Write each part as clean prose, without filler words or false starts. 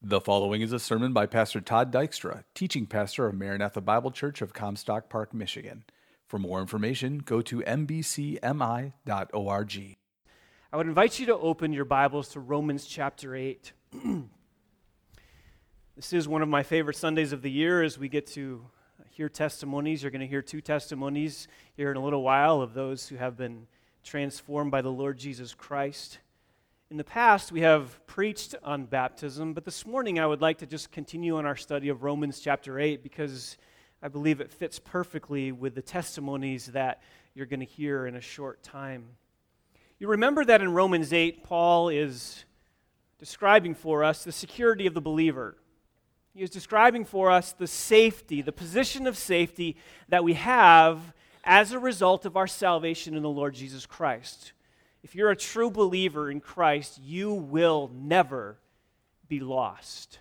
The following is a sermon by Pastor Todd Dykstra, teaching pastor of Maranatha Bible Church of Comstock Park, Michigan. For more information, go to mbcmi.org. I would invite you to open your Bibles to Romans chapter 8. This is one of my favorite Sundays of the year as we get to hear testimonies. You're going to hear two testimonies here in a little while of those who have been transformed by the Lord Jesus Christ. In the past, we have preached on baptism, but this morning I would like to just continue on our study of Romans chapter 8 because I believe it fits perfectly with the testimonies that you're going to hear in a short time. You remember that in Romans 8, Paul is describing for us the security of the believer. He is describing for us the safety, the position of safety that we have as a result of our salvation in the Lord Jesus Christ. If you're a true believer in Christ, you will never be lost.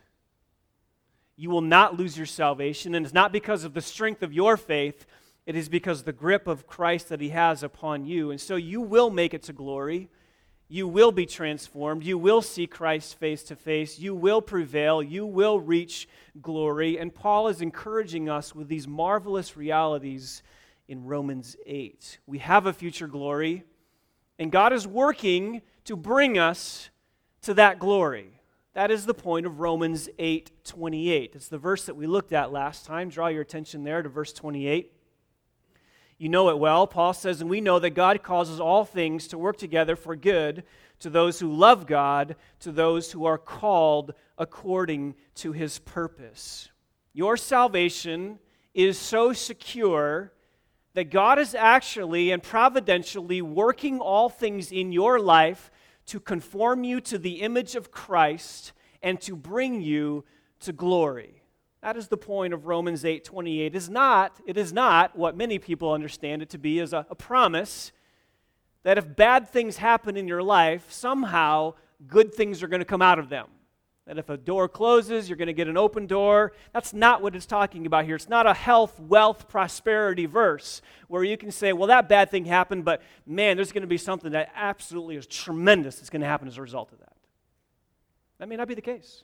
You will not lose your salvation, and it's not because of the strength of your faith, it is because of the grip of Christ that He has upon you. And so you will make it to glory. You will be transformed. You will see Christ face to face. You will prevail. You will reach glory. And Paul is encouraging us with these marvelous realities in Romans 8. We have a future glory, and God is working to bring us to that glory. That is the point of Romans 8:28. It's the verse that we looked at last time. Draw your attention there to verse 28. You know it well. Paul says, "And we know that God causes all things to work together for good to those who love God, to those who are called according to His purpose." Your salvation is so secure that God is actually and providentially working all things in your life to conform you to the image of Christ and to bring you to glory. That is the point of Romans 8:28. It is not what many people understand it to be as a promise that if bad things happen in your life, somehow good things are going to come out of them. That if a door closes, you're going to get an open door. That's not what it's talking about here. It's not a health, wealth, prosperity verse where you can say, well, that bad thing happened, but man, there's going to be something that absolutely is tremendous that's going to happen as a result of that. That may not be the case.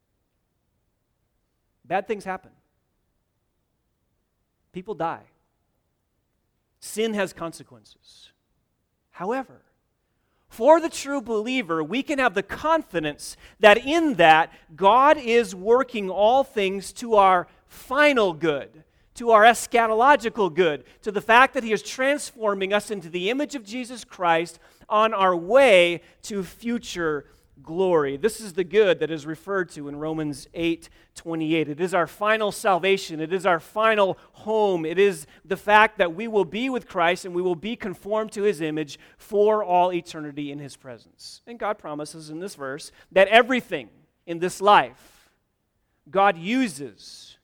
Bad things happen. People die. Sin has consequences. However, for the true believer, we can have the confidence that in that, God is working all things to our final good, to our eschatological good, to the fact that He is transforming us into the image of Jesus Christ on our way to future glory. This is the good that is referred to in Romans 8:28. It is our final salvation. It is our final home. It is the fact that we will be with Christ and we will be conformed to His image for all eternity in His presence. And God promises in this verse that everything in this life God uses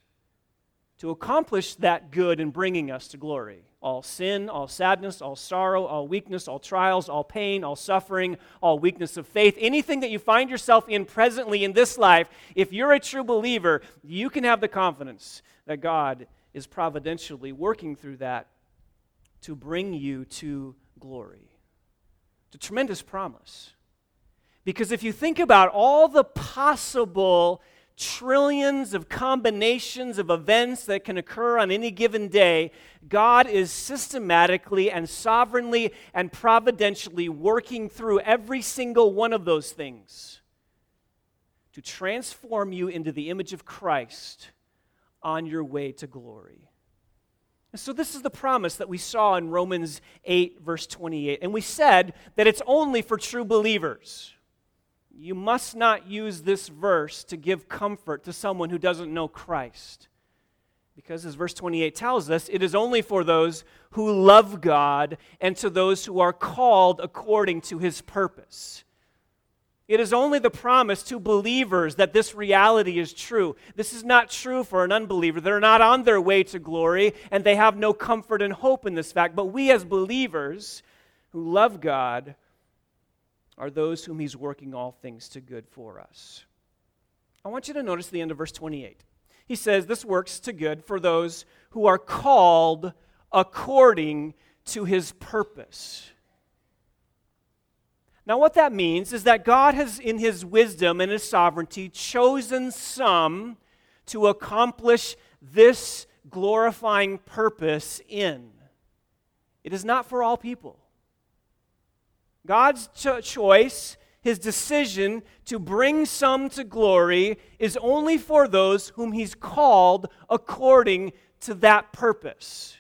to accomplish that good in bringing us to glory. All sin, all sadness, all sorrow, all weakness, all trials, all pain, all suffering, all weakness of faith, anything that you find yourself in presently in this life, if you're a true believer, you can have the confidence that God is providentially working through that to bring you to glory. It's a tremendous promise. Because if you think about all the possible trillions of combinations of events that can occur on any given day, God is systematically and sovereignly and providentially working through every single one of those things to transform you into the image of Christ on your way to glory. And so this is the promise that we saw in Romans 8, verse 28. And we said that it's only for true believers. You must not use this verse to give comfort to someone who doesn't know Christ. Because as verse 28 tells us, it is only for those who love God and to those who are called according to His purpose. It is only the promise to believers that this reality is true. This is not true for an unbeliever. They're not on their way to glory, and they have no comfort and hope in this fact. But we as believers who love God are those whom He's working all things to good for us. I want you to notice the end of verse 28. He says, this works to good for those who are called according to His purpose. Now, what that means is that God has, in his wisdom and his sovereignty, chosen some to accomplish this glorifying purpose in. It is not for all people. God's choice, his decision to bring some to glory, is only for those whom he's called according to that purpose.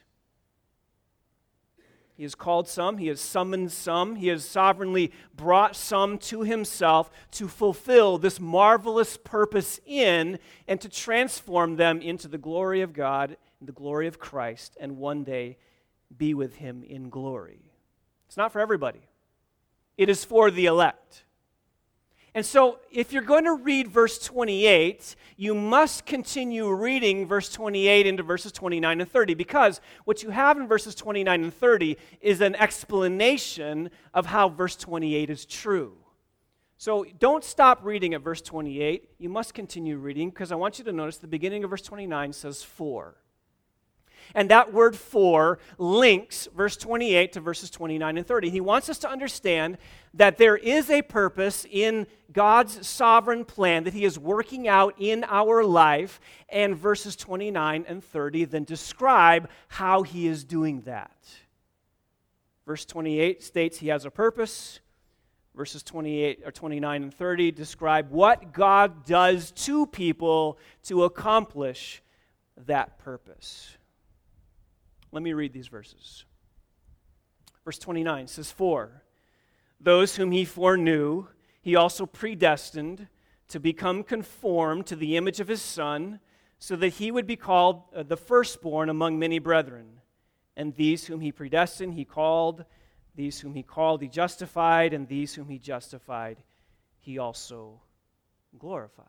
He has called some, he has summoned some, he has sovereignly brought some to himself to fulfill this marvelous purpose in and to transform them into the glory of God, the glory of Christ, and one day be with him in glory. It's not for everybody. It is for the elect. And so, if you're going to read verse 28, you must continue reading verse 28 into verses 29 and 30, because what you have in verses 29 and 30 is an explanation of how verse 28 is true. So, don't stop reading at verse 28. You must continue reading, because I want you to notice the beginning of verse 29 says "for." And that word "for" links verse 28 to verses 29 and 30. He wants us to understand that there is a purpose in God's sovereign plan that he is working out in our life, and verses 29 and 30 then describe how he is doing that. Verse 28 states he has a purpose. Verses 28 or 29 and 30 describe what God does to people to accomplish that purpose. Let me read these verses. Verse 29 says, "For those whom he foreknew, he also predestined to become conformed to the image of his Son, so that he would be called the firstborn among many brethren. And these whom he predestined, he called. These whom he called, he justified. And these whom he justified, he also glorified."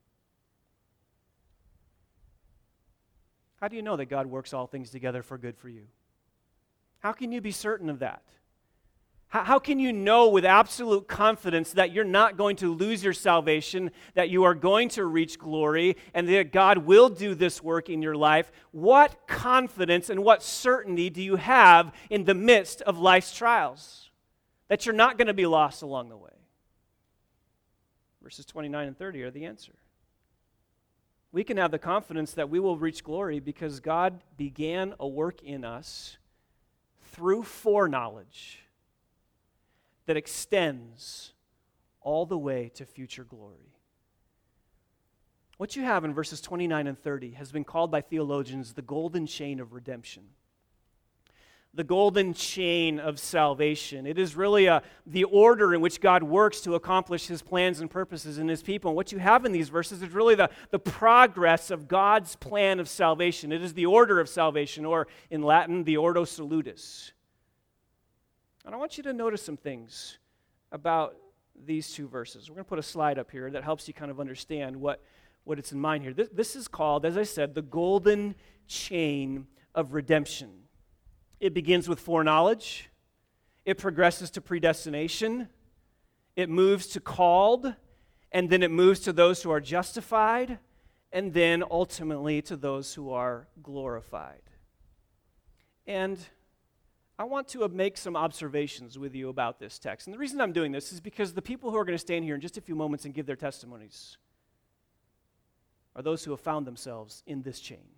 How do you know that God works all things together for good for you? How can you be certain of that? How can you know with absolute confidence that you're not going to lose your salvation, that you are going to reach glory, and that God will do this work in your life? What confidence and what certainty do you have in the midst of life's trials? That you're not going to be lost along the way? Verses 29 and 30 are the answer. We can have the confidence that we will reach glory because God began a work in us through foreknowledge that extends all the way to future glory. What you have in verses 29 and 30 has been called by theologians the golden chain of redemption. The golden chain of salvation. It is really the order in which God works to accomplish his plans and purposes in his people. And what you have in these verses is really the progress of God's plan of salvation. It is the order of salvation, or in Latin, the Ordo Salutis. And I want you to notice some things about these two verses. We're going to put a slide up here that helps you kind of understand what it's in mind here. This is called, as I said, the golden chain of redemption. It begins with foreknowledge. It progresses to predestination. It moves to called. And then it moves to those who are justified. And then ultimately to those who are glorified. And I want to make some observations with you about this text. And the reason I'm doing this is because the people who are going to stand here in just a few moments and give their testimonies are those who have found themselves in this chain,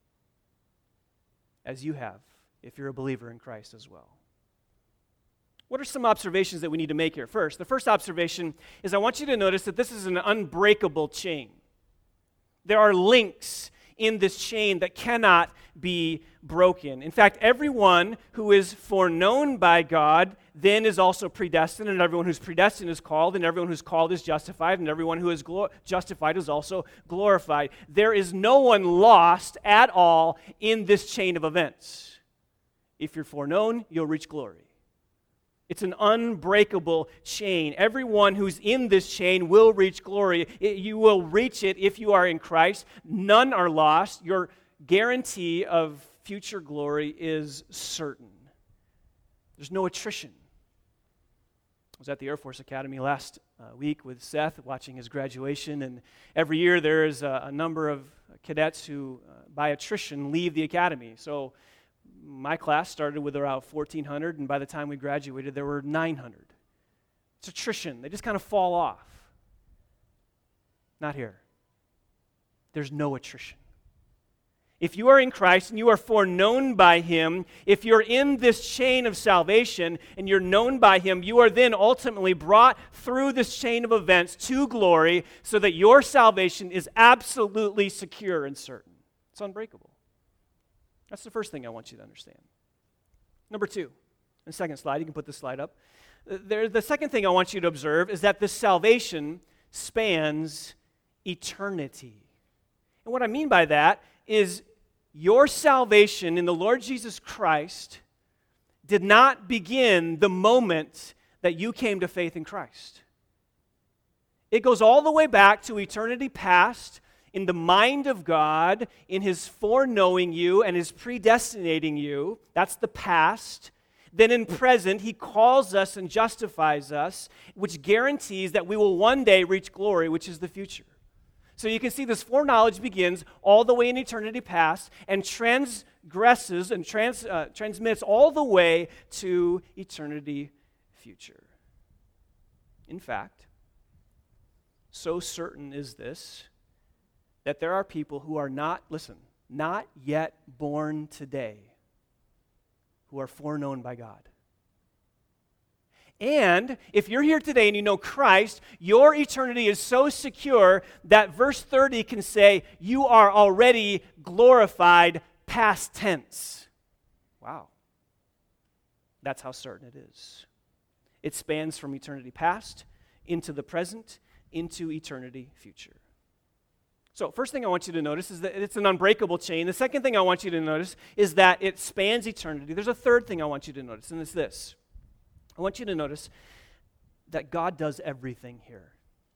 as you have, if you're a believer in Christ as well. What are some observations that we need to make here? First, the first observation is I want you to notice that this is an unbreakable chain. There are links in this chain that cannot be broken. In fact, everyone who is foreknown by God then is also predestined, and everyone who's predestined is called, and everyone who's called is justified, and everyone who is justified is also glorified. There is no one lost at all in this chain of events. If you're foreknown, you'll reach glory. It's an unbreakable chain. Everyone who's in this chain will reach glory. You will reach it if you are in Christ. None are lost. Your guarantee of future glory is certain. There's no attrition. I was at the Air Force Academy last week with Seth, watching his graduation, and every year there is a number of cadets who, by attrition, leave the academy. So my class started with around 1,400, and by the time we graduated, there were 900. It's attrition. They just kind of fall off. Not here. There's no attrition. If you are in Christ and you are foreknown by Him, if you're in this chain of salvation and you're known by Him, you are then ultimately brought through this chain of events to glory so that your salvation is absolutely secure and certain. It's unbreakable. That's the first thing I want you to understand. Number two, the second slide, you can put this slide up. The second thing I want you to observe is that this salvation spans eternity. And what I mean by that is your salvation in the Lord Jesus Christ did not begin the moment that you came to faith in Christ. It goes all the way back to eternity past in the mind of God, in His foreknowing you and His predestinating you. That's the past. Then in present, He calls us and justifies us, which guarantees that we will one day reach glory, which is the future. So you can see this foreknowledge begins all the way in eternity past and transgresses and transmits all the way to eternity future. In fact, so certain is this that there are people who are not yet born today who are foreknown by God. And if you're here today and you know Christ, your eternity is so secure that verse 30 can say, you are already glorified, past tense. Wow. That's how certain it is. It spans from eternity past into the present, into eternity future. So first thing I want you to notice is that it's an unbreakable chain. The second thing I want you to notice is that it spans eternity. There's a third thing I want you to notice, and it's this. I want you to notice that God does everything here.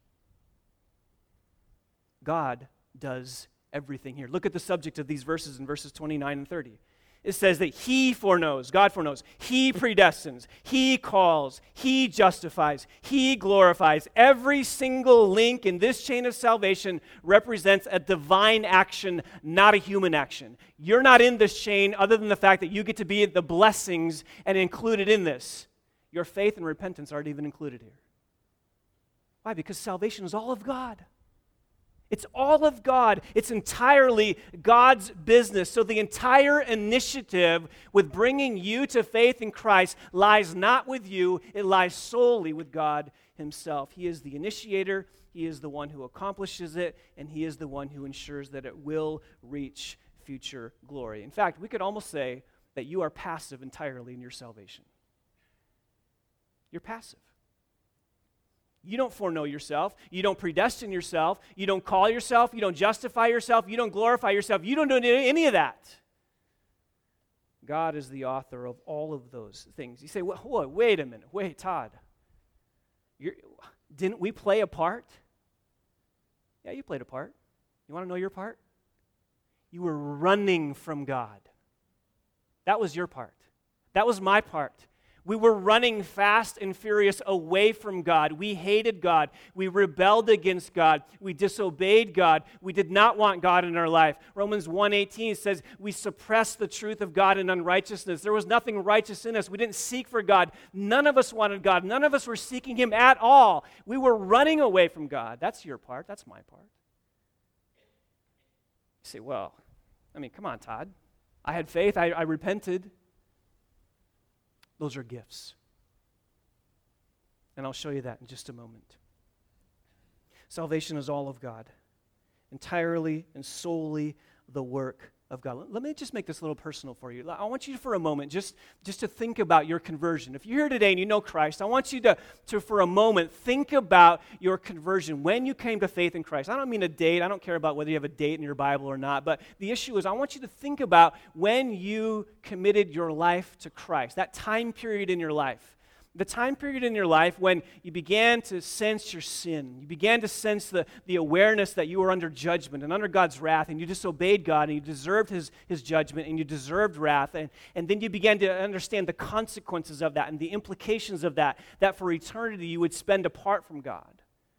God does everything here. Look at the subject of these verses in verses 29 and 30. It says that He foreknows, God foreknows, He predestines, He calls, He justifies, He glorifies. Every single link in this chain of salvation represents a divine action, not a human action. You're not in this chain other than the fact that you get to be the blessings and included in this. Your faith and repentance aren't even included here. Why? Because salvation is all of God. It's all of God. It's entirely God's business. So the entire initiative with bringing you to faith in Christ lies not with you, it lies solely with God Himself. He is the initiator, He is the one who accomplishes it, and He is the one who ensures that it will reach future glory. In fact, we could almost say that you are passive entirely in your salvation. You're passive. You don't foreknow yourself. You don't predestine yourself. You don't call yourself. You don't justify yourself. You don't glorify yourself. You don't do any of that. God is the author of all of those things. You say, wait a minute. Wait, Todd. Didn't we play a part? Yeah, you played a part. You want to know your part? You were running from God. That was your part. That was my part. We were running fast and furious away from God. We hated God. We rebelled against God. We disobeyed God. We did not want God in our life. Romans 1:18 says we suppressed the truth of God in unrighteousness. There was nothing righteous in us. We didn't seek for God. None of us wanted God. None of us were seeking Him at all. We were running away from God. That's your part. That's my part. You say, come on, Todd. I had faith. I repented. Those are gifts. And I'll show you that in just a moment. Salvation is all of God, entirely and solely the work of God. Let me just make this a little personal for you. I want you for a moment just to think about your conversion. If you're here today and you know Christ, I want you to for a moment think about your conversion, when you came to faith in Christ. I don't mean a date. I don't care about whether you have a date in your Bible or not, but the issue is I want you to think about when you committed your life to Christ, that time period in your life. The time period in your life when you began to sense your sin, you began to sense the awareness that you were under judgment and under God's wrath, and you disobeyed God, and you deserved His judgment, and you deserved wrath, and then you began to understand the consequences of that and the implications of that for eternity you would spend apart from God.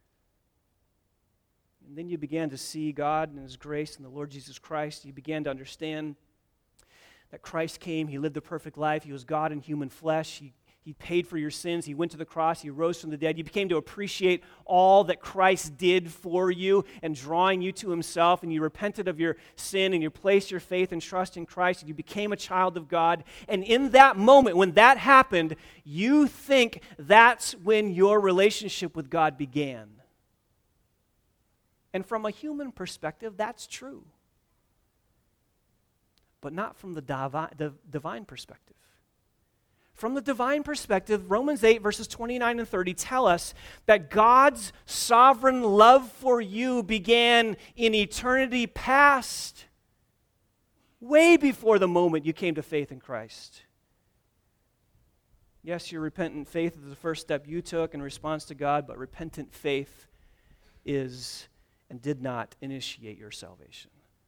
And then you began to see God and His grace and the Lord Jesus Christ. You began to understand that Christ came, He lived a perfect life, He was God in human flesh, He paid for your sins. He went to the cross. He rose from the dead. You became to appreciate all that Christ did for you and drawing you to himself, and you repented of your sin, and you placed your faith and trust in Christ, and you became a child of God. And in that moment, when that happened, you think that's when your relationship with God began. And from a human perspective, that's true. But not from the divine perspective. From the divine perspective, Romans 8, verses 29 and 30 tell us that God's sovereign love for you began in eternity past, way before the moment you came to faith in Christ. Yes, your repentant faith is the first step you took in response to God, but repentant faith is and did not initiate your salvation.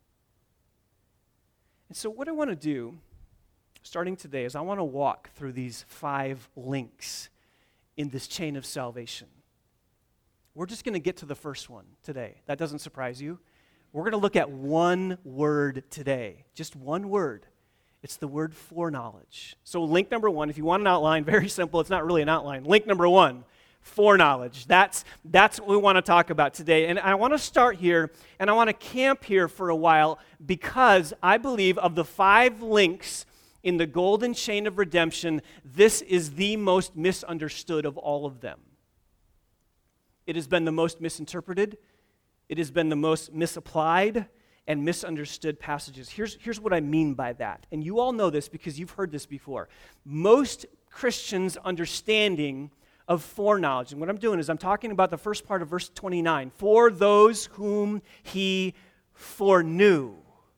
And so what I want to do, starting today, is I want to walk through these 5 links in this chain of salvation. We're just going to get to the first one today. That doesn't surprise you. We're going to look at one word today, just one word. It's the word foreknowledge. So link number 1, if you want an outline, very simple. It's not really an outline. Link number 1, foreknowledge. That's what we want to talk about today. And I want to start here, and I want to camp here for a while, because I believe of the 5 links in the golden chain of redemption, this is the most misunderstood of all of them. It has been the most misinterpreted. It has been the most misapplied and misunderstood passages. Here's what I mean by that. And you all know this because you've heard this before. Most Christians' understanding of foreknowledge, and what I'm doing is I'm talking about the first part of verse 29, for those whom he foreknew.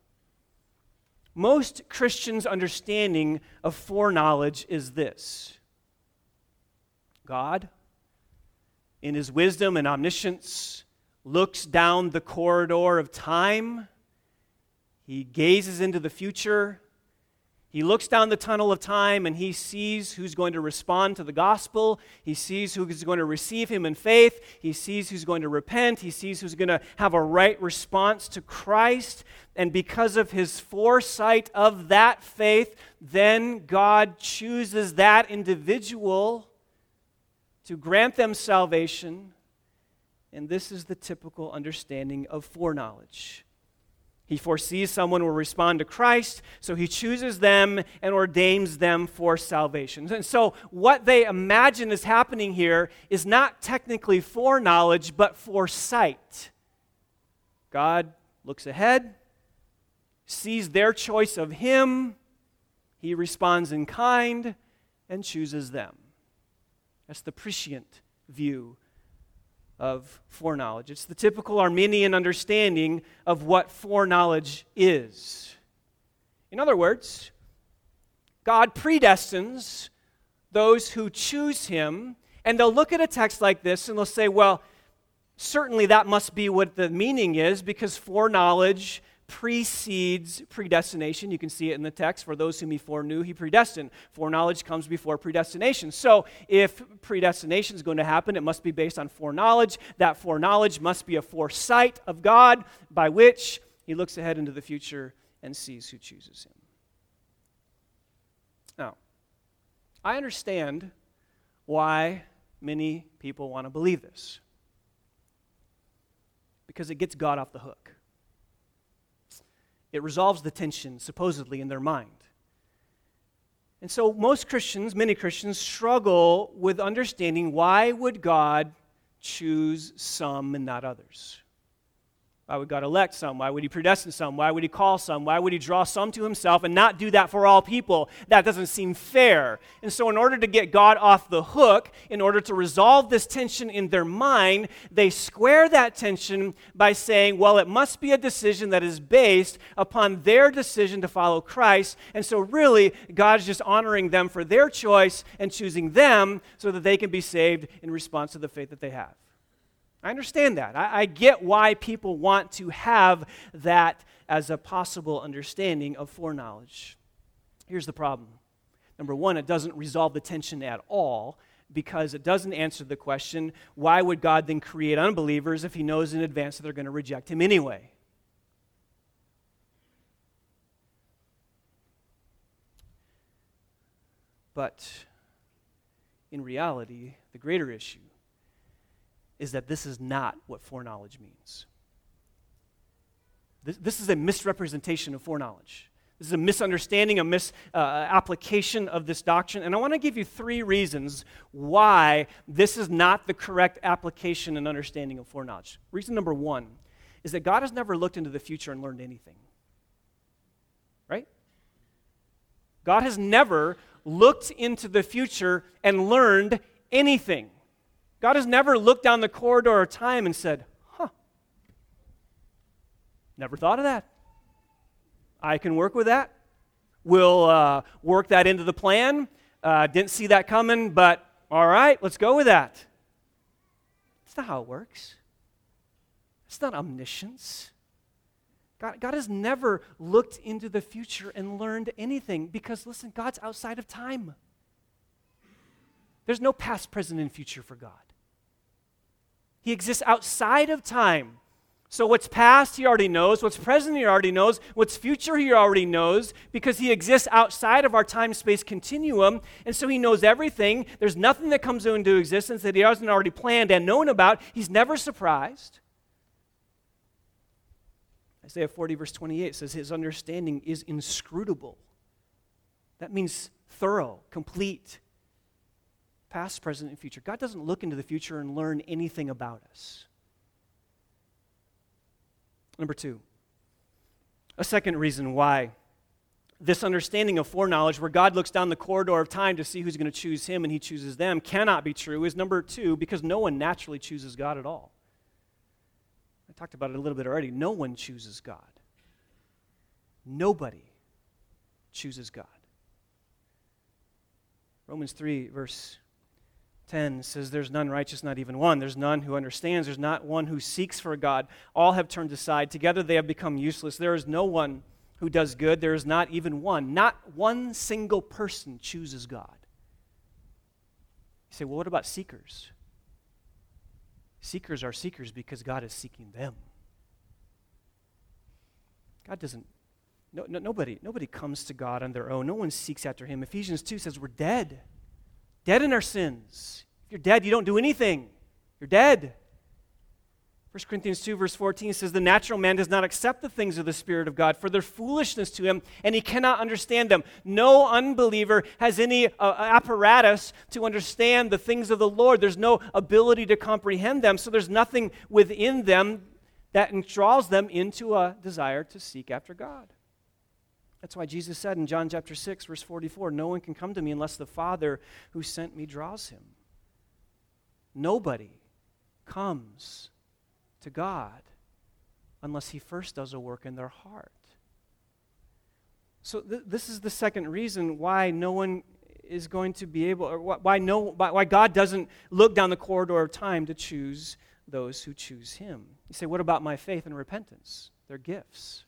Most Christians' understanding of foreknowledge is this: God, in his wisdom and omniscience, looks down the corridor of time. He gazes into the future. He looks down the tunnel of time and he sees who's going to respond to the gospel. He sees who's going to receive him in faith. He sees who's going to repent. He sees who's going to have a right response to Christ. And because of his foresight of that faith, then God chooses that individual to grant them salvation. And this is the typical understanding of foreknowledge. He foresees someone will respond to Christ, so he chooses them and ordains them for salvation. And so what they imagine is happening here is not technically foreknowledge, but foresight. God looks ahead, sees their choice of him, he responds in kind, and chooses them. That's the prescient view of foreknowledge. It's the typical Arminian understanding of what foreknowledge is. In other words, God predestines those who choose him, and they'll look at a text like this and they'll say, well, certainly that must be what the meaning is, because foreknowledge precedes predestination. You can see it in the text. For those whom he foreknew, he predestined. Foreknowledge comes before predestination. So if predestination is going to happen, it must be based on foreknowledge. That foreknowledge must be a foresight of God by which he looks ahead into the future and sees who chooses him. Now, I understand why many people want to believe this, because it gets God off the hook. It resolves the tension, supposedly, in their mind. And so most Christians, many Christians, struggle with understanding, why would God choose some and not others? Why would God elect some? Why would he predestine some? Why would he call some? Why would he draw some to himself and not do that for all people? That doesn't seem fair. And so in order to get God off the hook, in order to resolve this tension in their mind, they square that tension by saying, well, it must be a decision that is based upon their decision to follow Christ. And so really, God's just honoring them for their choice and choosing them so that they can be saved in response to the faith that they have. I understand that. I get why people want to have that as a possible understanding of foreknowledge. Here's the problem. Number one, it doesn't resolve the tension at all, because it doesn't answer the question, why would God then create unbelievers if he knows in advance that they're going to reject him anyway? But in reality, the greater issue is that this is not what foreknowledge means. This is a misrepresentation of foreknowledge. This is a misunderstanding, a misapplication of this doctrine. And I want to give you 3 reasons why this is not the correct application and understanding of foreknowledge. Reason number 1 is that God has never looked into the future and learned anything. Right? God has never looked into the future and learned anything. God has never looked down the corridor of time and said, never thought of that. I can work with that. We'll work that into the plan. Didn't see that coming, but all right, let's go with that. That's not how it works. It's not omniscience. God has never looked into the future and learned anything because, listen, God's outside of time. There's no past, present, and future for God. He exists outside of time. So what's past, he already knows. What's present, he already knows. What's future, he already knows because he exists outside of our time-space continuum, and so he knows everything. There's nothing that comes into existence that he hasn't already planned and known about. He's never surprised. Isaiah 40, verse 28 says his understanding is inscrutable. That means thorough, complete, past, present, and future. God doesn't look into the future and learn anything about us. Number 2, a second reason why this understanding of foreknowledge, where God looks down the corridor of time to see who's going to choose him and he chooses them, cannot be true, is number 2, because no one naturally chooses God at all. I talked about it a little bit already. No one chooses God. Nobody chooses God. Romans 3, verse 10 says, there's none righteous, not even one. There's none who understands. There's not one who seeks for God. All have turned aside. Together they have become useless. There is no one who does good. There is not even one. Not one single person chooses God. You say, well, what about seekers? Seekers are seekers because God is seeking them. God doesn't, nobody comes to God on their own. No one seeks after him. Ephesians 2 says we're dead. Dead in our sins. If you're dead, you don't do anything. You're dead. 1 Corinthians 2, verse 14 says, the natural man does not accept the things of the Spirit of God, for they're foolishness to him, and he cannot understand them. No unbeliever has any apparatus to understand the things of the Lord. There's no ability to comprehend them, so there's nothing within them that draws them into a desire to seek after God. That's why Jesus said in John chapter 6, verse 44, no one can come to me unless the Father who sent me draws him. Nobody comes to God unless he first does a work in their heart. So this is the second reason why no one is going to be able, or why God doesn't look down the corridor of time to choose those who choose him. You say, what about my faith and repentance? They're gifts.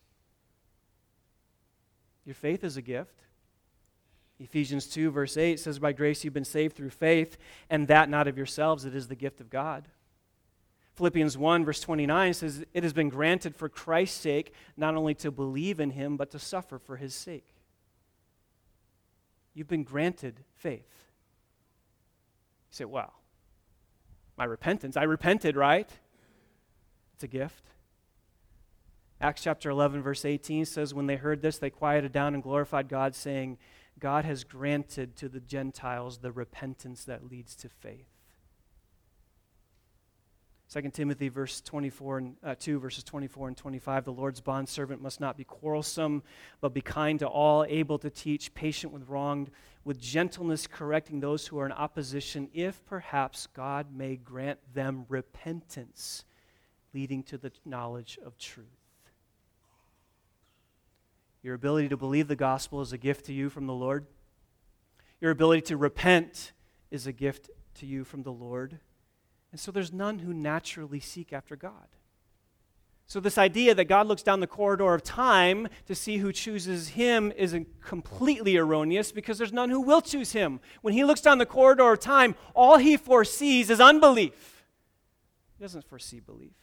Your faith is a gift. Ephesians 2, verse 8 says, by grace you've been saved through faith, and that not of yourselves, it is the gift of God. Philippians 1, verse 29 says, it has been granted for Christ's sake not only to believe in him, but to suffer for his sake. You've been granted faith. You say, well, my repentance, I repented, right? It's a gift. Acts chapter 11, verse 18 says, when they heard this, they quieted down and glorified God, saying, God has granted to the Gentiles the repentance that leads to faith. 2 Timothy 2, verses 24 and 25, the Lord's bondservant must not be quarrelsome, but be kind to all, able to teach, patient with wronged, with gentleness correcting those who are in opposition, if perhaps God may grant them repentance, leading to the knowledge of truth. Your ability to believe the gospel is a gift to you from the Lord. Your ability to repent is a gift to you from the Lord. And so there's none who naturally seek after God. So this idea that God looks down the corridor of time to see who chooses him is completely erroneous because there's none who will choose him. When he looks down the corridor of time, all he foresees is unbelief. He doesn't foresee belief.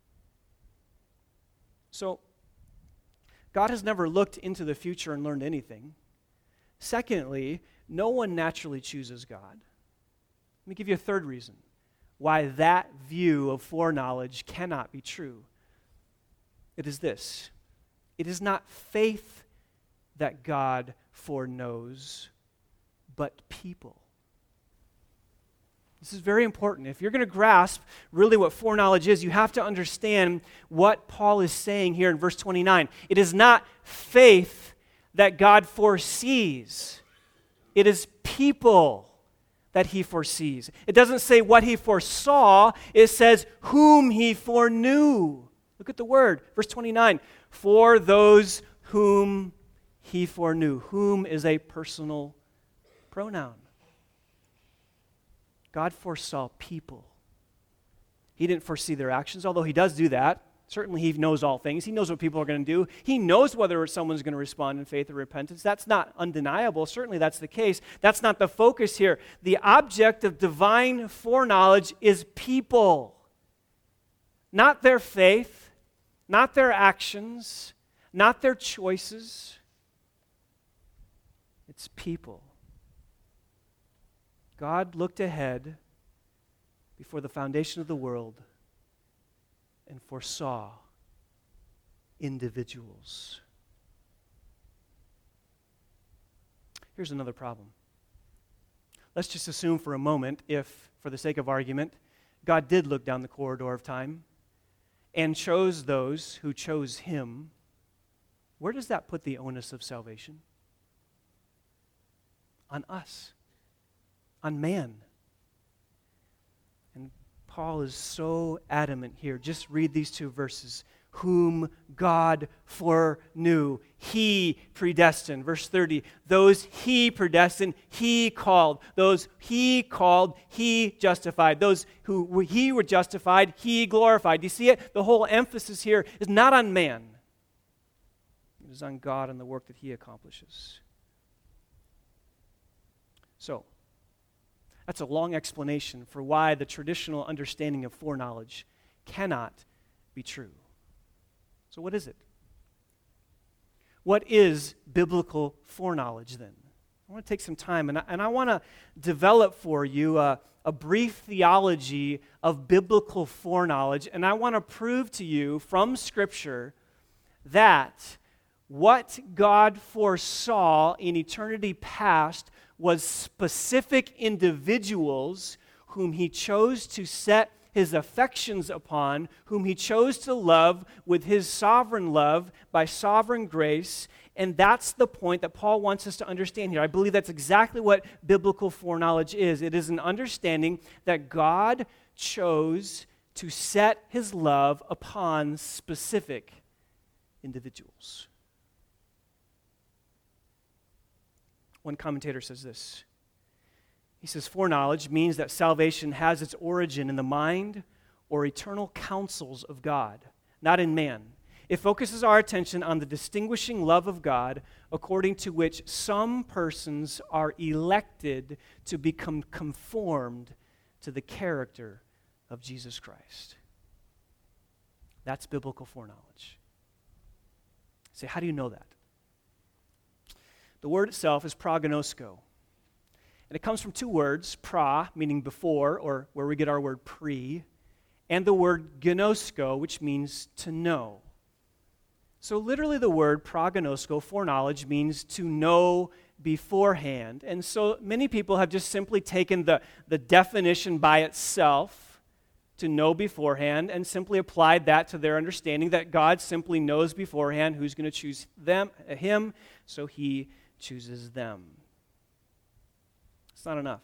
So God has never looked into the future and learned anything. Secondly, no one naturally chooses God. Let me give you a third reason why that view of foreknowledge cannot be true. It is this: it is not faith that God foreknows, but people. This is very important. If you're going to grasp really what foreknowledge is, you have to understand what Paul is saying here in verse 29. It is not faith that God foresees. It is people that he foresees. It doesn't say what he foresaw. It says whom he foreknew. Look at the word, verse 29. For those whom he foreknew. Whom is a personal pronoun. God foresaw people. He didn't foresee their actions, although he does do that. Certainly he knows all things. He knows what people are going to do. He knows whether someone's going to respond in faith or repentance. That's not undeniable. Certainly that's the case. That's not the focus here. The object of divine foreknowledge is people. Not their faith, not their actions, not their choices. It's people. God looked ahead before the foundation of the world and foresaw individuals. Here's another problem. Let's just assume for a moment, if, for the sake of argument, God did look down the corridor of time and chose those who chose him. Where does that put the onus of salvation? On us. On man. And Paul is so adamant here. Just read these two verses. Whom God foreknew, he predestined. Verse 30, those he predestined, he called. Those he called, he justified. Those who he were justified, he glorified. Do you see it? The whole emphasis here is not on man. It is on God and the work that he accomplishes. So, that's a long explanation for why the traditional understanding of foreknowledge cannot be true. So what is it? What is biblical foreknowledge then? I want to take some time and I want to develop for you a brief theology of biblical foreknowledge, and I want to prove to you from Scripture that what God foresaw in eternity past was specific individuals whom he chose to set his affections upon, whom he chose to love with his sovereign love by sovereign grace. And that's the point that Paul wants us to understand here. I believe that's exactly what biblical foreknowledge is. It is an understanding that God chose to set his love upon specific individuals. One commentator says this. He says, foreknowledge means that salvation has its origin in the mind or eternal counsels of God, not in man. It focuses our attention on the distinguishing love of God, according to which some persons are elected to become conformed to the character of Jesus Christ. That's biblical foreknowledge. Say, how do you know that? The word itself is prognosko. And it comes from two words, pra, meaning before, or where we get our word pre, and the word gnosko, which means to know. So literally the word prognosko, foreknowledge, means to know beforehand. And so many people have just simply taken the definition by itself, to know beforehand, and simply applied that to their understanding that God simply knows beforehand who's going to choose him, so he chooses them. It's not enough.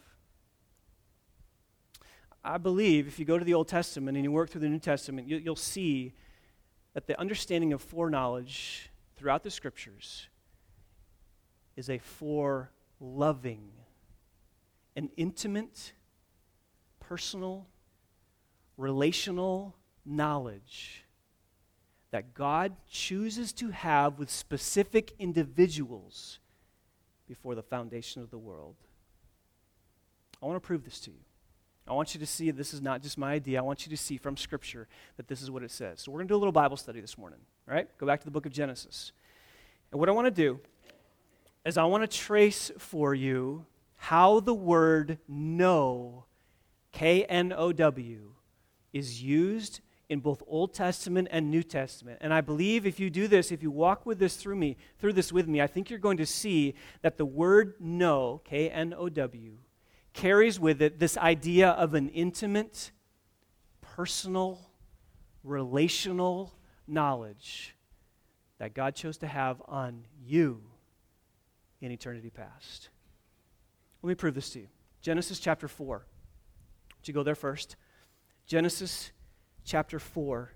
I believe if you go to the Old Testament and you work through the New Testament, you'll see that the understanding of foreknowledge throughout the Scriptures is a foreloving, an intimate, personal, relational knowledge that God chooses to have with specific individuals before the foundation of the world. I want to prove this to you. I want you to see this is not just my idea. I want you to see from Scripture that this is what it says. So we're going to do a little Bible study this morning, all right? Go back to the book of Genesis. And what I want to do is I want to trace for you how the word know K-N-O-W, is used in both Old Testament and New Testament. And I believe if you do this, if you walk with this through this with me, I think you're going to see that the word know, K-N-O-W, carries with it this idea of an intimate, personal, relational knowledge that God chose to have on you in eternity past. Let me prove this to you. Genesis chapter 4. Would you go there first? Genesis chapter 4.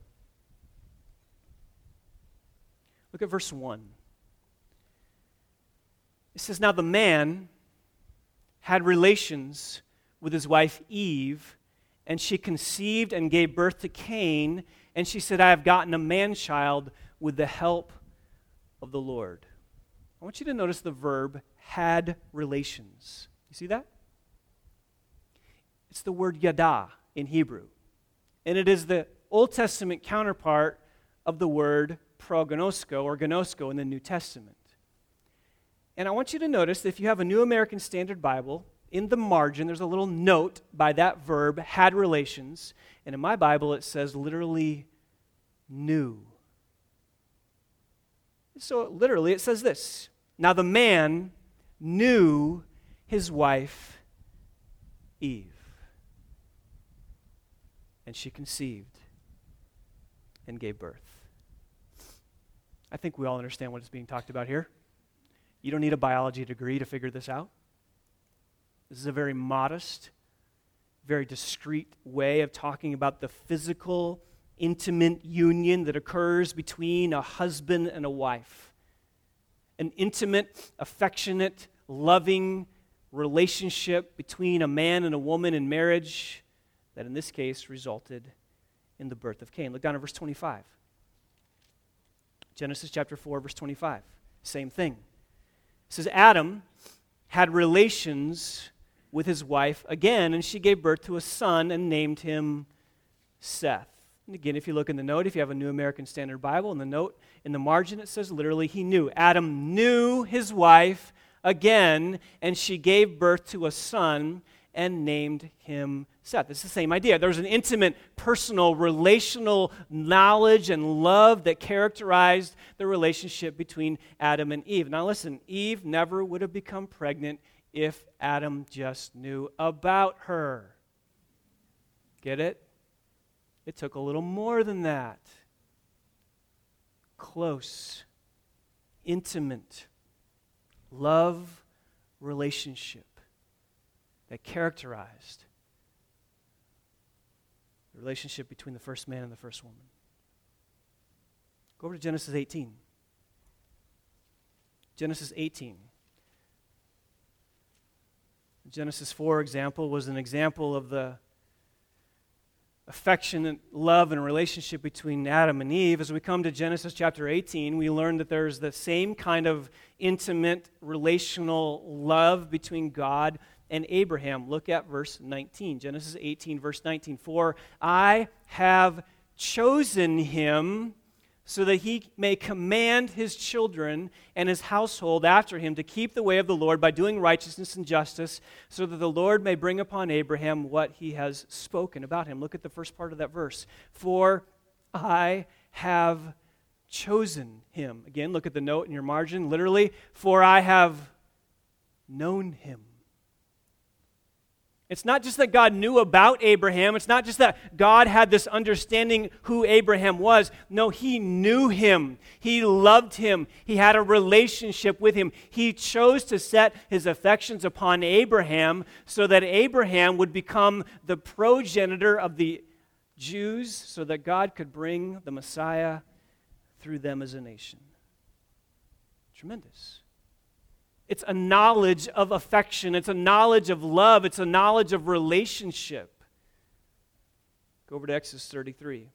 Look at verse 1. It says, "Now the man had relations with his wife Eve, and she conceived and gave birth to Cain, and she said, I have gotten a man-child with the help of the Lord." I want you to notice the verb had relations. You see that? It's the word yada in Hebrew. And it is the Old Testament counterpart of the word prognosko or gnosko in the New Testament. And I want you to notice that if you have a New American Standard Bible, in the margin there's a little note by that verb, had relations. And in my Bible it says literally knew. So literally it says this: "Now the man knew his wife Eve, and she conceived and gave birth." I think we all understand what is being talked about here. You don't need a biology degree to figure this out. This is a very modest, very discreet way of talking about the physical, intimate union that occurs between a husband and a wife. An intimate, affectionate, loving relationship between a man and a woman in marriage that in this case resulted in the birth of Cain. Look down at verse 25. Genesis chapter 4, verse 25. Same thing. It says, "Adam had relations with his wife again, and she gave birth to a son and named him Seth." And again, if you look in the note, if you have a New American Standard Bible, in the note, in the margin, it says literally he knew. Adam knew his wife again, and she gave birth to a son and named him Seth. It's the same idea. There's an intimate, personal, relational knowledge and love that characterized the relationship between Adam and Eve. Now listen, Eve never would have become pregnant if Adam just knew about her. Get it? It took a little more than that. Close, intimate, love relationship that characterized the relationship between the first man and the first woman. Go over to Genesis 18. Genesis 18. Genesis 4 example was an example of the affectionate love and relationship between Adam and Eve. As we come to Genesis chapter 18, we learn that there's the same kind of intimate relational love between God and Abraham. Look at verse 19. Genesis 18, verse 19. "For I have chosen him so that he may command his children and his household after him to keep the way of the Lord by doing righteousness and justice, so that the Lord may bring upon Abraham what he has spoken about him." Look at the first part of that verse. "For I have chosen him." Again, look at the note in your margin. Literally, "For I have known him." It's not just that God knew about Abraham. It's not just that God had this understanding who Abraham was. No, he knew him. He loved him. He had a relationship with him. He chose to set his affections upon Abraham so that Abraham would become the progenitor of the Jews so that God could bring the Messiah through them as a nation. Tremendous. It's a knowledge of affection. It's a knowledge of love. It's a knowledge of relationship. Go over to Exodus 33.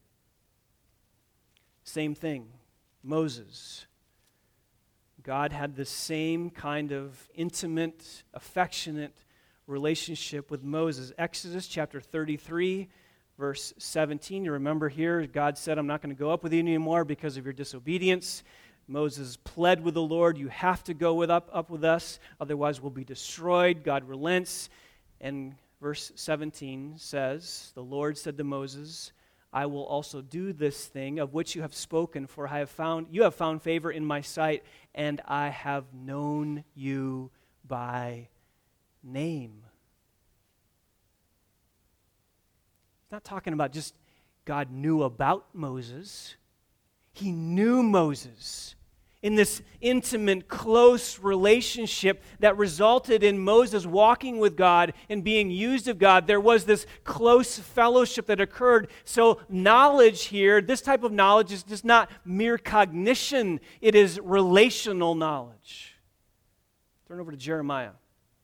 Same thing. Moses. God had the same kind of intimate, affectionate relationship with Moses. Exodus chapter 33, verse 17. You remember here, God said, "I'm not going to go up with you anymore because of your disobedience." Moses pled with the Lord, "You have to go up with us, otherwise we'll be destroyed." God relents. And Verse 17 says, "The Lord said to Moses, I will also do this thing of which you have spoken, for you have found favor in my sight, and I have known you by name." It's not talking about just God knew about Moses. He knew Moses in this intimate, close relationship that resulted in Moses walking with God and being used of God. There was this close fellowship that occurred. So knowledge here, this type of knowledge is just not mere cognition. It is relational knowledge. Turn over to Jeremiah.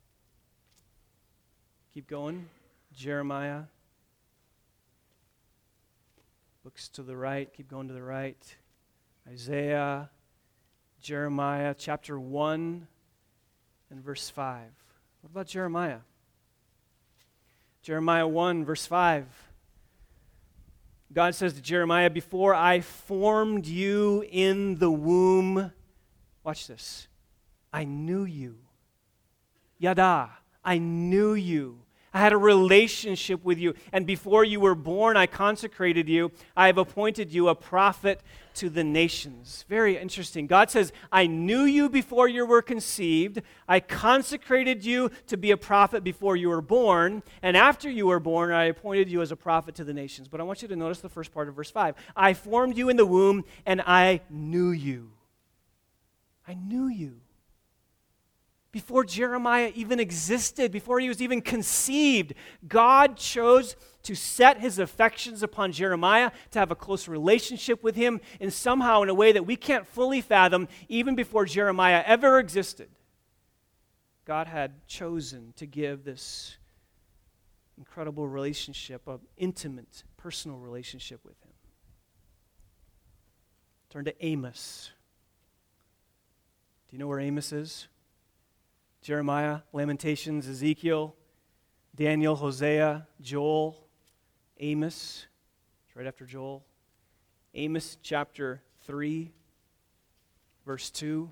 Keep going. Jeremiah. Books to the right. Keep going to the right. Isaiah. Jeremiah chapter 1 and verse 5. What about Jeremiah? Jeremiah 1 verse 5. God says to Jeremiah, "Before I formed you in the womb," watch this, "I knew you." Yada, I knew you. I had a relationship with you. And before you were born, I consecrated you. I have appointed you a prophet to the nations. Very interesting. God says, I knew you before you were conceived. I consecrated you to be a prophet before you were born. And after you were born, I appointed you as a prophet to the nations. But I want you to notice the first part of verse 5. I formed you in the womb, and I knew you. I knew you. Before Jeremiah even existed, before he was even conceived, God chose to set his affections upon Jeremiah, to have a close relationship with him, and somehow in a way that we can't fully fathom, even before Jeremiah ever existed, God had chosen to give this incredible relationship, an intimate, personal relationship with him. Turn to Amos. Do you know where Amos is? Jeremiah, Lamentations, Ezekiel, Daniel, Hosea, Joel, Amos. It's right after Joel. Amos chapter 3, verse 2.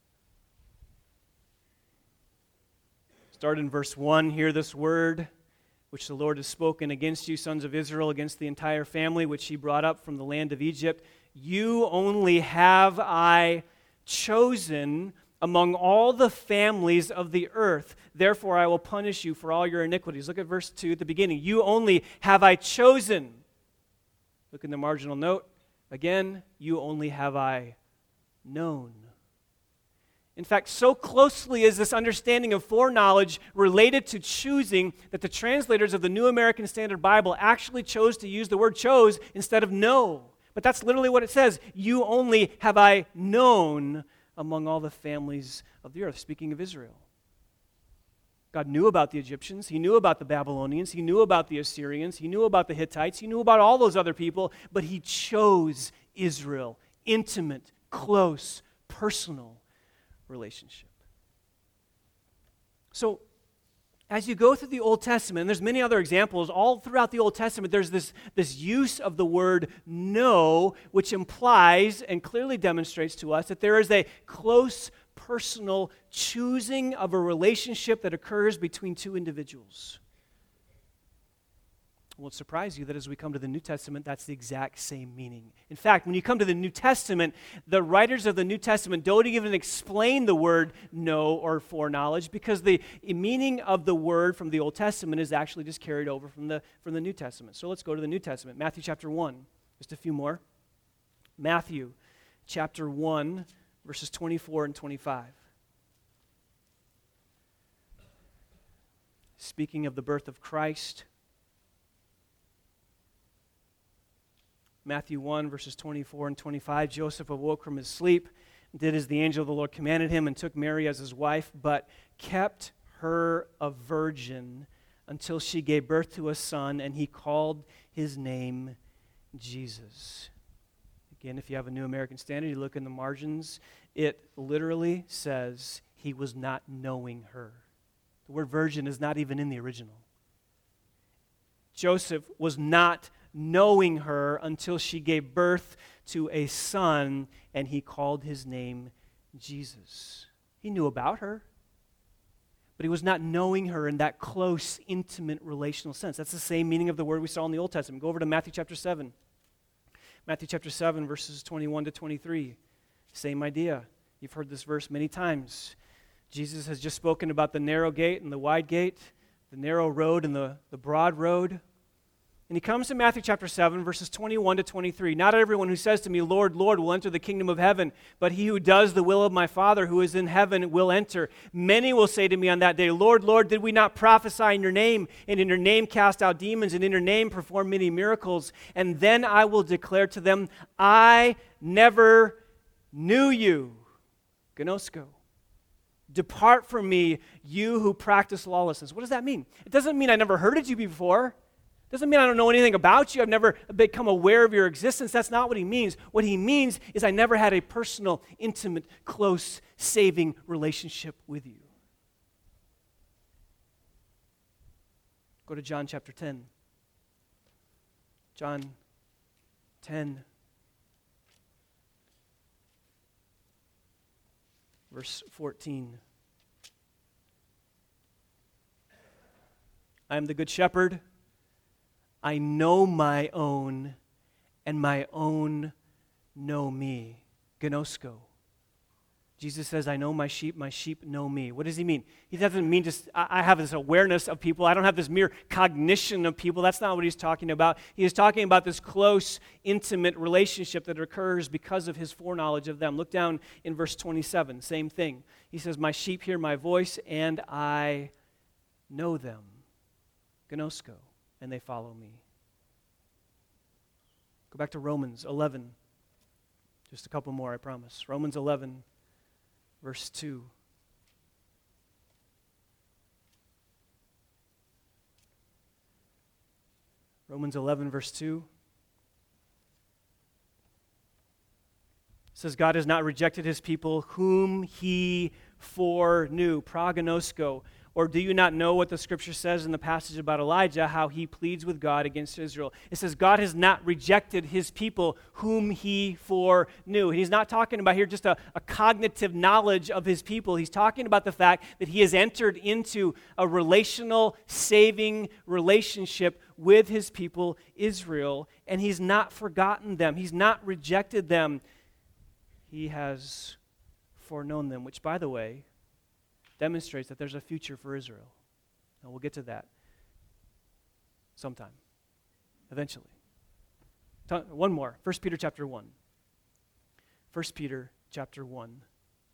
Start in verse 1. Hear this word, which the Lord has spoken against you, sons of Israel, against the entire family, which he brought up from the land of Egypt. You only have I chosen among all the families of the earth. Therefore I will punish you for all your iniquities. Look at verse 2 at the beginning. You only have I chosen. Look in the marginal note. Again, you only have I known. In fact, so closely is this understanding of foreknowledge related to choosing that the translators of the New American Standard Bible actually chose to use the word chose instead of know. But that's literally what it says. You only have I known among all the families of the earth, speaking of Israel. God knew about the Egyptians. He knew about the Babylonians. He knew about the Assyrians. He knew about the Hittites. He knew about all those other people, but he chose Israel. Intimate, close, personal relationship. So, as you go through the Old Testament, and there's many other examples, all throughout the Old Testament, there's this use of the word know, which implies and clearly demonstrates to us that there is a close, personal choosing of a relationship that occurs between two individuals. It won't surprise you that as we come to the New Testament, that's the exact same meaning. In fact, when you come to the New Testament, the writers of the New Testament don't even explain the word know or foreknowledge because the meaning of the word from the Old Testament is actually just carried over from the New Testament. So let's go to the New Testament. Matthew chapter 1, just a few more. Matthew chapter 1, verses 24 and 25. Speaking of the birth of Christ, Matthew 1, verses 24 and 25, Joseph awoke from his sleep, did as the angel of the Lord commanded him, and took Mary as his wife, but kept her a virgin until she gave birth to a son, and he called his name Jesus. Again, if you have a New American Standard, you look in the margins, it literally says he was not knowing her. The word virgin is not even in the original. Joseph was not knowing her until she gave birth to a son, and he called his name Jesus. He knew about her, but he was not knowing her in that close, intimate, relational sense. That's the same meaning of the word we saw in the Old Testament. Go over to Matthew chapter 7. Matthew chapter 7, verses 21 to 23. Same idea. You've heard this verse many times. Jesus has just spoken about the narrow gate and the wide gate, the narrow road and the broad road. And he comes to Matthew chapter 7, verses 21 to 23. Not everyone who says to me, Lord, Lord, will enter the kingdom of heaven, but he who does the will of my Father who is in heaven will enter. Many will say to me on that day, Lord, Lord, did we not prophesy in your name, and in your name cast out demons, and in your name perform many miracles? And then I will declare to them, I never knew you. Gnosko. Depart from me, you who practice lawlessness. What does that mean? It doesn't mean I never heard of you before. Doesn't mean I don't know anything about you. I've never become aware of your existence. That's not what he means. What he means is I never had a personal, intimate, close, saving relationship with you. Go to John chapter 10. John 10. Verse 14. I am the good shepherd. I know my own, and my own know me. Gnosko. Jesus says, I know my sheep know me. What does he mean? He doesn't mean just, I have this awareness of people. I don't have this mere cognition of people. That's not what he's talking about. He is talking about this close, intimate relationship that occurs because of his foreknowledge of them. Look down in verse 27, same thing. He says, my sheep hear my voice, and I know them. Gnosko. And they follow me. Go back to Romans 11. Just a couple more, I promise. Romans 11, verse 2. Romans 11, verse 2. It says, God has not rejected his people whom he foreknew. Prognosko. Or do you not know what the scripture says in the passage about Elijah, how he pleads with God against Israel? It says God has not rejected his people whom he foreknew. He's not talking about here just a cognitive knowledge of his people. He's talking about the fact that he has entered into a relational, saving relationship with his people, Israel, and he's not forgotten them. He's not rejected them. He has foreknown them, which, by the way, demonstrates that there's a future for Israel. And we'll get to that sometime, eventually. One more, 1 Peter chapter 1. 1 Peter chapter 1.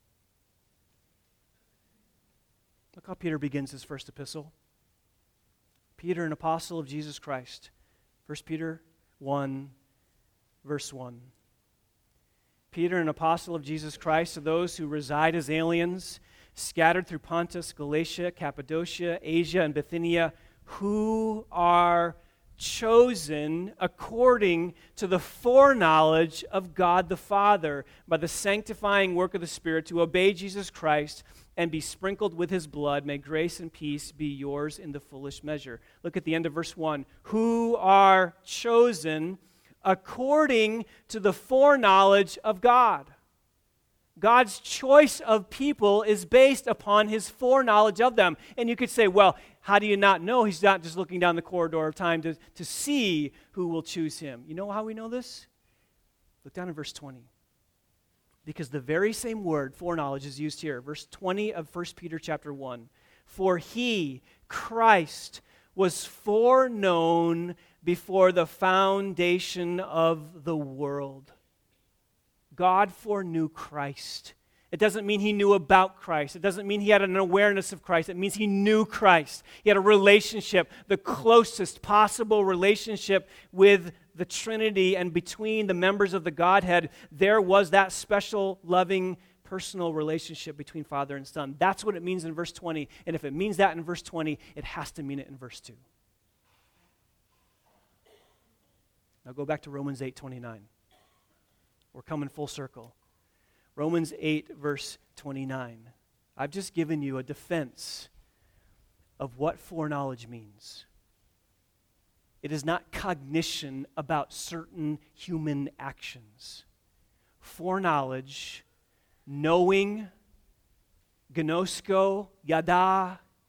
Look how Peter begins his first epistle. Peter, an apostle of Jesus Christ. 1 Peter 1, verse 1. Peter, an apostle of Jesus Christ, to those who reside as aliens, scattered through Pontus, Galatia, Cappadocia, Asia, and Bithynia, who are chosen according to the foreknowledge of God the Father by the sanctifying work of the Spirit to obey Jesus Christ and be sprinkled with his blood. May grace and peace be yours in the fullest measure. Look at the end of verse 1. Who are chosen according to the foreknowledge of God. God's choice of people is based upon his foreknowledge of them. And you could say, well, how do you not know? He's not just looking down the corridor of time to see who will choose him. You know how we know this? Look down in verse 20. Because the very same word, foreknowledge, is used here. Verse 20 of 1 Peter chapter 1. For he, Christ, was foreknown before the foundation of the world. God foreknew Christ. It doesn't mean he knew about Christ. It doesn't mean he had an awareness of Christ. It means he knew Christ. He had a relationship, the closest possible relationship with the Trinity, and between the members of the Godhead, there was that special, loving, personal relationship between Father and Son. That's what it means in verse 20. And if it means that in verse 20, it has to mean it in verse 2. Now go back to Romans 8:29. We're coming full circle. Romans 8, verse 29. I've just given you a defense of what foreknowledge means. It is not cognition about certain human actions. Foreknowledge, knowing, gnosko, yada,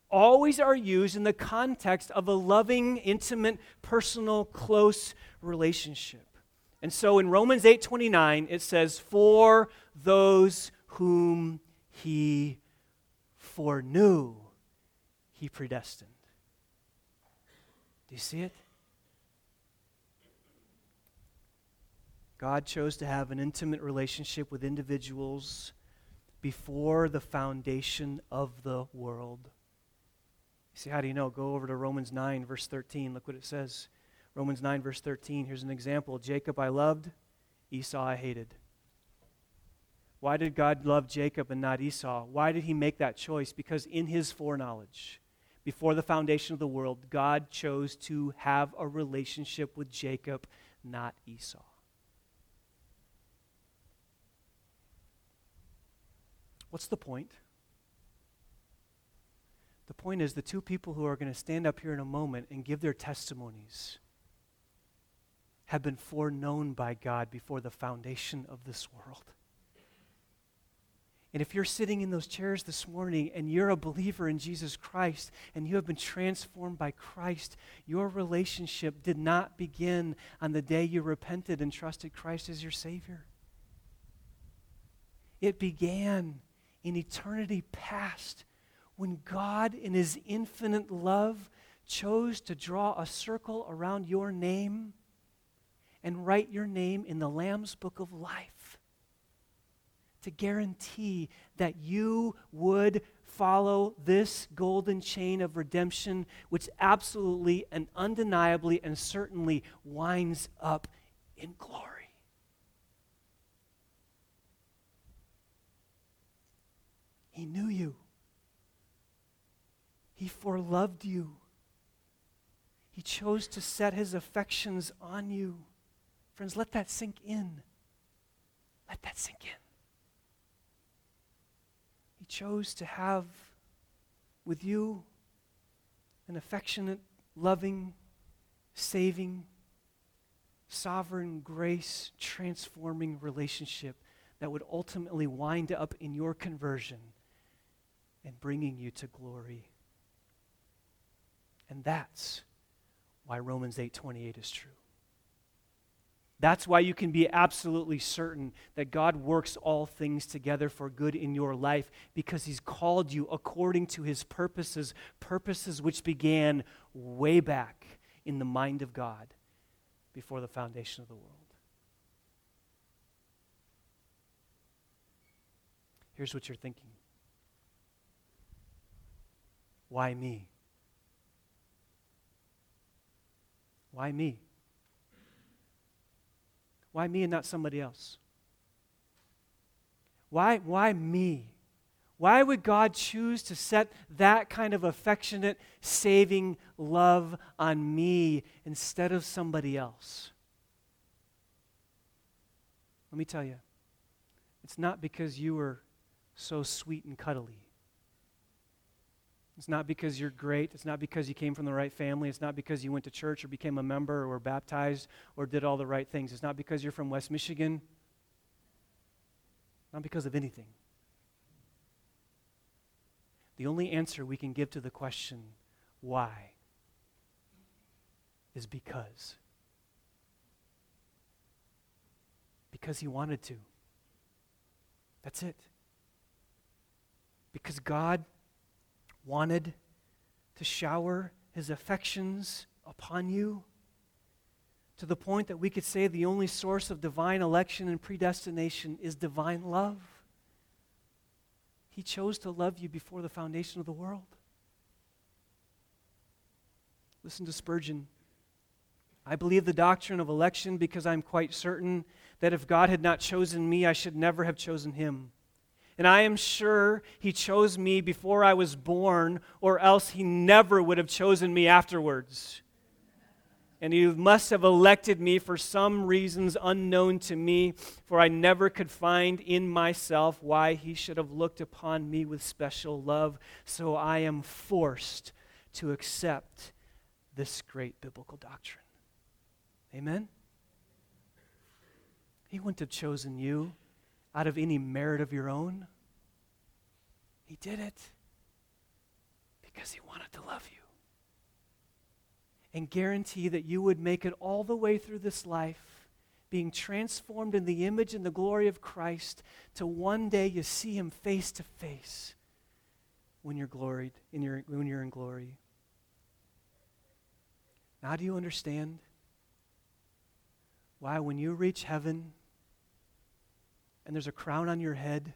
always are used in the context of a loving, intimate, personal, close relationship. And so in Romans 8:29, it says, "For those whom he foreknew, he predestined." Do you see it? God chose to have an intimate relationship with individuals before the foundation of the world. You see, how do you know? Go over to Romans 9, verse 13. Look what it says. Romans 9, verse 13. Here's an example. Jacob I loved, Esau I hated. Why did God love Jacob and not Esau? Why did he make that choice? Because in his foreknowledge, before the foundation of the world, God chose to have a relationship with Jacob, not Esau. What's the point? The point is the two people who are going to stand up here in a moment and give their testimonies have been foreknown by God before the foundation of this world. And if you're sitting in those chairs this morning and you're a believer in Jesus Christ and you have been transformed by Christ, your relationship did not begin on the day you repented and trusted Christ as your Savior. It began in eternity past, when God, in His infinite love, chose to draw a circle around your name and write your name in the Lamb's Book of Life to guarantee that you would follow this golden chain of redemption, which absolutely and undeniably and certainly winds up in glory. He knew you. He foreloved you. He chose to set His affections on you. Friends, let that sink in. Let that sink in. He chose to have with you an affectionate, loving, saving, sovereign grace, transforming relationship that would ultimately wind up in your conversion and bringing you to glory. And that's why Romans 8:28 is true. That's why you can be absolutely certain that God works all things together for good in your life, because He's called you according to His purposes, purposes which began way back in the mind of God before the foundation of the world. Here's what you're thinking. Why me? Why me? Why me and not somebody else? Why me? Why would God choose to set that kind of affectionate, saving love on me instead of somebody else? Let me tell you, it's not because you were so sweet and cuddly. It's not because you're great. It's not because you came from the right family. It's not because you went to church or became a member or were baptized or did all the right things. It's not because you're from West Michigan. Not because of anything. The only answer we can give to the question, why, is because. Because He wanted to. That's it. Because God wanted to shower His affections upon you to the point that we could say the only source of divine election and predestination is divine love. He chose to love you before the foundation of the world. Listen to Spurgeon. I believe the doctrine of election because I'm quite certain that if God had not chosen me, I should never have chosen Him. And I am sure He chose me before I was born, or else He never would have chosen me afterwards. And He must have elected me for some reasons unknown to me, for I never could find in myself why He should have looked upon me with special love. So I am forced to accept this great biblical doctrine. Amen? He wouldn't have chosen you out of any merit of your own. He did it because he wanted to love you and guarantee that you would make it all the way through this life, being transformed in the image and the glory of Christ, to one day you see him face to face when you're in glory. Now do you understand why when you reach heaven and there's a crown on your head,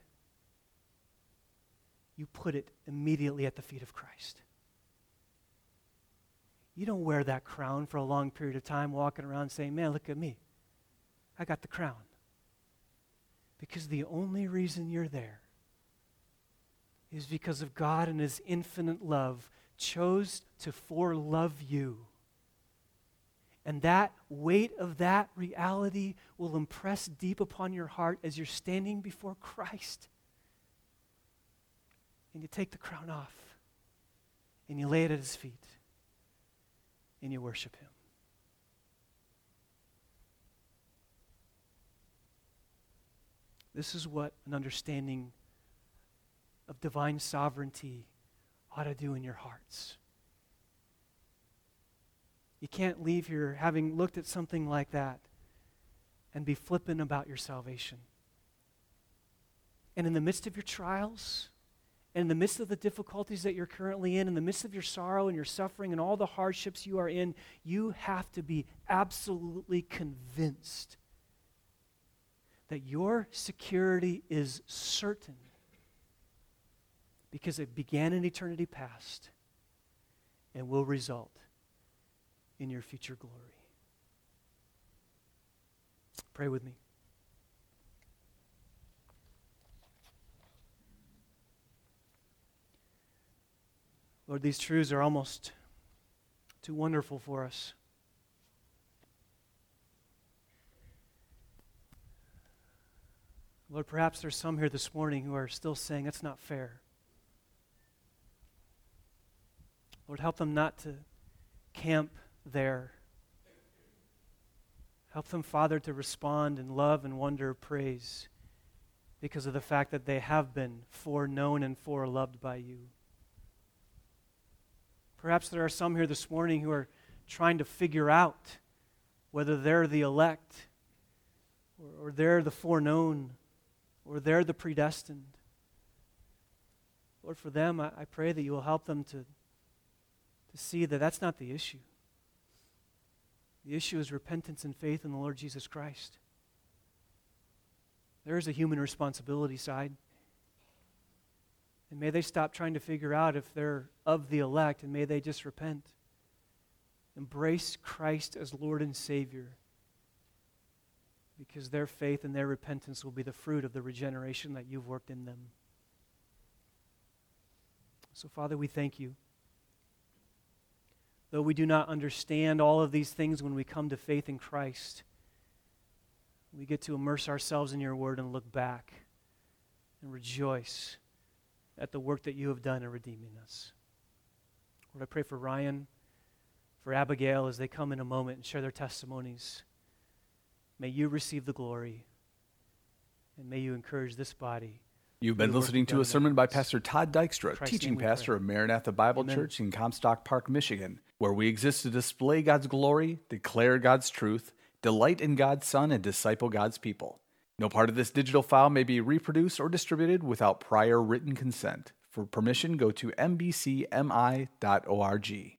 you put it immediately at the feet of Christ? You don't wear that crown for a long period of time walking around saying, man, look at me. I got the crown. Because the only reason you're there is because of God and his infinite love chose to forelove you. And that weight of that reality will impress deep upon your heart as you're standing before Christ. And you take the crown off, and you lay it at his feet, and you worship him. This is what an understanding of divine sovereignty ought to do in your hearts. You can't leave here having looked at something like that and be flippant about your salvation. And in the midst of your trials, and in the midst of the difficulties that you're currently in the midst of your sorrow and your suffering and all the hardships you are in, you have to be absolutely convinced that your security is certain because it began in eternity past and will result in your future glory. Pray with me. Lord, these truths are almost too wonderful for us. Lord, perhaps there's some here this morning who are still saying, that's not fair. Lord, help them not to camp there. Help them, Father, to respond in love and wonder, praise, because of the fact that they have been foreknown and foreloved by you. Perhaps there are some here this morning who are trying to figure out whether they're the elect, or they're the foreknown, or they're the predestined. Lord, for them, I pray that you will help them to see that that's not the issue. The issue is repentance and faith in the Lord Jesus Christ. There is a human responsibility side. And may they stop trying to figure out if they're of the elect, and may they just repent. Embrace Christ as Lord and Savior, because their faith and their repentance will be the fruit of the regeneration that you've worked in them. So, Father, we thank you. Though we do not understand all of these things when we come to faith in Christ, we get to immerse ourselves in your word and look back and rejoice at the work that you have done in redeeming us. Lord, I pray for Ryan, for Abigail as they come in a moment and share their testimonies. May you receive the glory, and may you encourage this body. You've been listening to a sermon by Pastor Todd Dykstra, teaching pastor of Maranatha Bible Church in Comstock Park, Michigan, where we exist to display God's glory, declare God's truth, delight in God's Son, and disciple God's people. No part of this digital file may be reproduced or distributed without prior written consent. For permission, go to mbcmi.org.